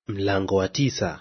Mlango wa 9.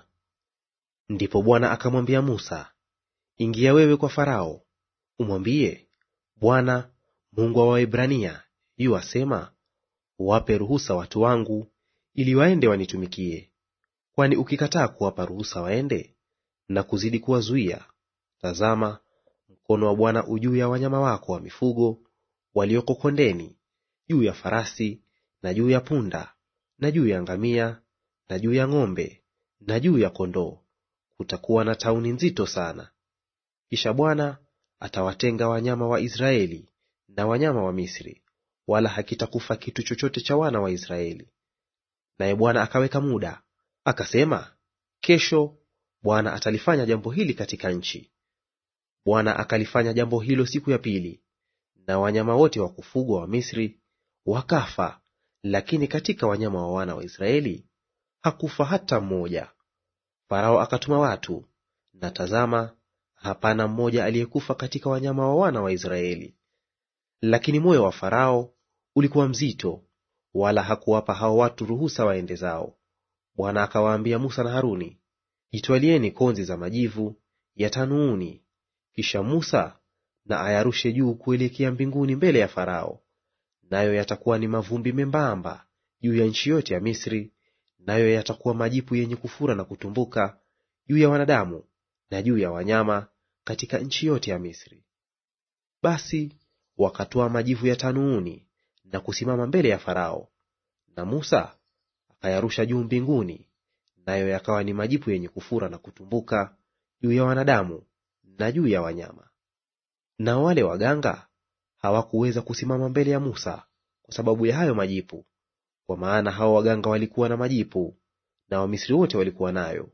Ndipo Bwana akamwambia Musa, ingia wewe kwa Farao, umwambie, Bwana Mungu wa Waebrania yu asema, wape ruhusa watu wangu ili waende wanitumikie. Kwani ukikataa kuwapa ruhusa waende na kuzidi kuwazuia, tazama, mkono wa Bwana u juu ya wanyama wako wa mifugo walioko kondeni, juu ya farasi na juu ya punda na juu ya ngamia na juu ya ng'ombe na juu ya kondoo. Kutakuwa na tauni nzito sana. Kisha Bwana atawatenga wanyama wa Israeli na wanyama wa Misri, wala hakitakufa kitu chochote cha wana wa Israeli. Naye Bwana akaweka muda, akasema, kesho Bwana atalifanya jambo hili katika nchi. Bwana akalifanya jambo hilo siku ya pili, na wanyama wote wa kufugwa wa Misri wakafa, lakini katika wanyama wa wana wa Israeli hakufa hata mmoja. Farao akatuma watu, na tazama, hapana mmoja aliyekufa katika wanyama wa wana wa Israeli. Lakini moyo wa Farao ulikuwa mzito, wala hakuwapa hao watu ruhusa waende zao. Bwana akawaambia Musa na Haruni, jitwalieni konzi za majivu ya tanuuni, kisha Musa na ayarushe juu kuelekea mbinguni mbele ya Farao, nayo yatakuwa ni mavumbi membamba juu ya nchi yote ya Misri, nayo yatakuwa majipu yenye kufura na kutumbuka juu ya wanadamu na juu ya wanyama katika nchi yote ya Misri. Basi wakatoa majivu ya tanuuni na kusimama mbele ya Farao, na Musa akayarusha juu mbinguni, nayo yakawa ni majipu yenye kufura na kutumbuka juu ya wanadamu na juu ya wanyama. Na wale waganga hawakuweza kusimama mbele ya Musa kwa sababu ya hayo majipu, kwa maana hao waganga walikuwa na majipu, na Wamisri wote walikuwa nayo.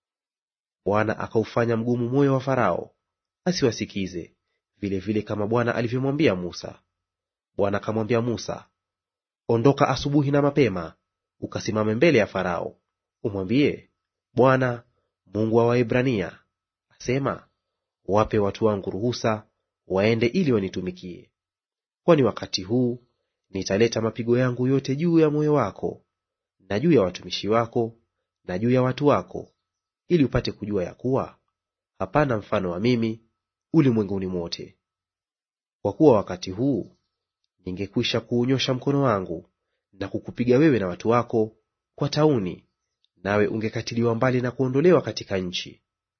Bwana akaufanya mgumu moyo wa Farao, asiwasikize, vile vile kama Bwana alivyomwambia Musa. Bwana akamwambia Musa, ondoka asubuhi na mapema, ukasimame mbele ya Farao, umwambie, Bwana Mungu wa Waebrania asema, wape watu wangu ruhusa waende ili wanitumikie. Kwani wakati huu nitaleta mapigo yangu yote juu ya moyo wako na juu ya watumishi wako na juu ya watu wako, ili upate kujua ya kuwa hapana mfano wa mimi ulimwenguni mote. Kwa kuwa wakati huu ningekwisha kuunyosha mkono wangu na kukupiga wewe na watu wako kwa tauni, nawe ungekatiliwa mbali na kuondolewa katika nchi.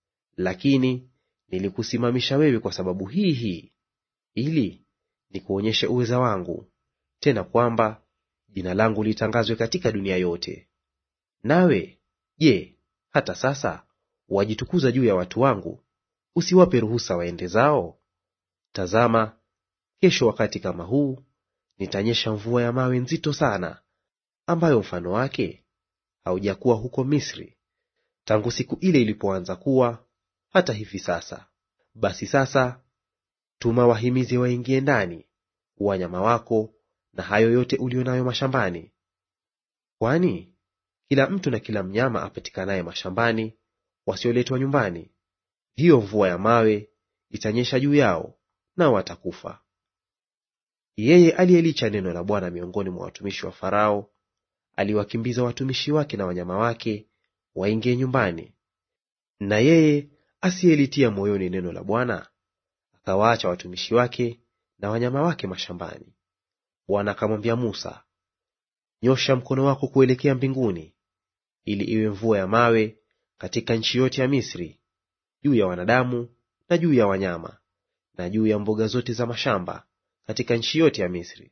Lakini nilikusimamisha wewe kwa sababu hii, ili nikuonyeshe uweza wangu, tena kwamba jina langu litangazwe katika dunia yote. Nawe je, hata sasa wajitukuza juu ya watu wangu, usiwape ruhusa waende zao? Tazama, kesho wakati kama huu nitanyesha mvua ya mawe nzito sana, ambayo mfano wake haujakuwa huko Misri tangu siku ile ilipoanza kuwa hata hivi sasa. Basi sasa tuma wahimizi waingie ndani, wanyama wako na hayo yote ulio nayo mashambani. Kwani kila mtu na kila mnyama apatikanaye mashambani wasioletwa nyumbani, hiyo mvua ya mawe itanyesha juu yao, nao watakufa. Yeye aliyelicha neno la Bwana miongoni mwa watumishi wa Farao aliwakimbiza watumishi wake na wanyama wake waingie nyumbani. Na yeye asiyelitia moyoni neno la Bwana akawaacha watumishi wake na wanyama wake mashambani. Bwana akamwambia Musa, nyosha mkono wako kuelekea mbinguni, ili iwe mvua ya mawe katika nchi yote ya Misri, juu ya wanadamu na juu ya wanyama na juu ya mboga zote za mashamba katika nchi yote ya Misri.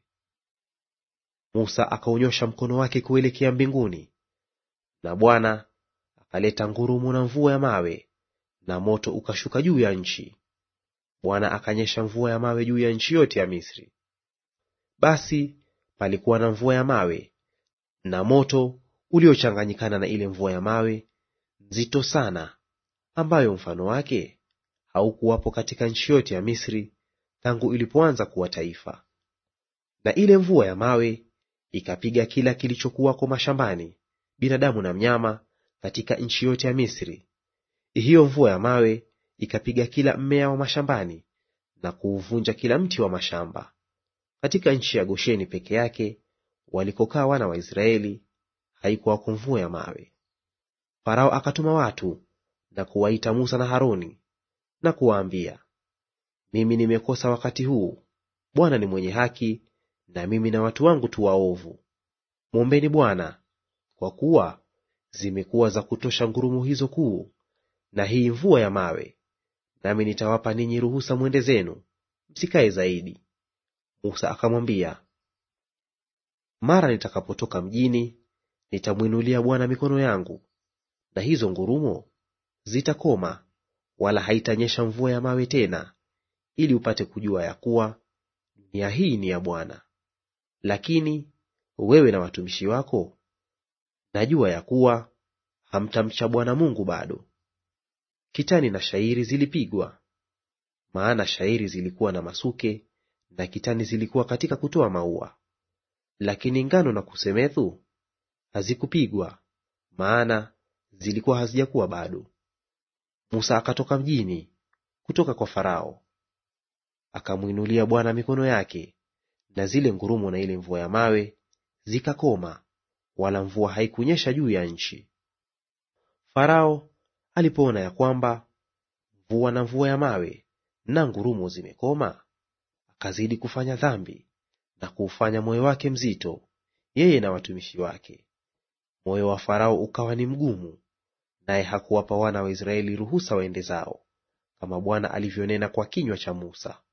Musa akaunyosha mkono wake kuelekea mbinguni, na Bwana akaleta ngurumo na mvua ya mawe, na moto ukashuka juu ya nchi. Bwana akanyesha mvua ya mawe juu ya nchi yote ya Misri. Basi palikuwa na mvua ya mawe na moto uliochanganyikana na ile mvua ya mawe nzito sana, ambayo mfano wake haukuwapo katika nchi yote ya Misri tangu ilipoanza kuwa taifa. Na ile mvua ya mawe ikapiga kila kilichokuwako mashambani, binadamu na mnyama, katika nchi yote ya Misri. Hiyo mvua ya mawe ikapiga kila mmea wa mashambani na kuuvunja kila mti wa mashamba. Katika nchi ya Gosheni peke yake walikokaa wana wa Israeli haikuwako mvua ya mawe. Farao akatuma watu na kuwaita Musa na Haroni na kuwaambia, mimi nimekosa wakati huu. Bwana ni mwenye haki, na mimi na watu wangu tu waovu. Mwombeni Bwana, kwa kuwa zimekuwa za kutosha ngurumo hizo kuu na hii mvua ya mawe, nami nitawapa ninyi ruhusa mwende zenu, msikae zaidi. Musa akamwambia, mara nitakapotoka mjini, nitamwinulia Bwana mikono yangu, na hizo ngurumo zitakoma, wala haitanyesha mvua ya mawe tena, ili upate kujua ya kuwa dunia hii ni ya Bwana. Lakini wewe na watumishi wako, najua ya kuwa hamtamcha Bwana Mungu bado. Kitani na shairi zilipigwa, maana shairi zilikuwa na masuke na kitani zilikuwa katika kutoa maua. Lakini ngano na kusemethu hazikupigwa, maana zilikuwa hazijakuwa bado. Musa akatoka mjini kutoka kwa Farao, akamwinulia Bwana mikono yake, na zile ngurumo na ile mvua ya mawe zikakoma, wala mvua haikunyesha juu ya nchi. Farao alipoona ya kwamba mvua na mvua ya mawe na ngurumo zimekoma, akazidi kufanya dhambi na kuufanya moyo wake mzito, yeye na watumishi wake. Moyo wa Farao ukawa ni mgumu, naye hakuwapa wana wa Israeli ruhusa waende zao, kama Bwana alivyonena kwa kinywa cha Musa.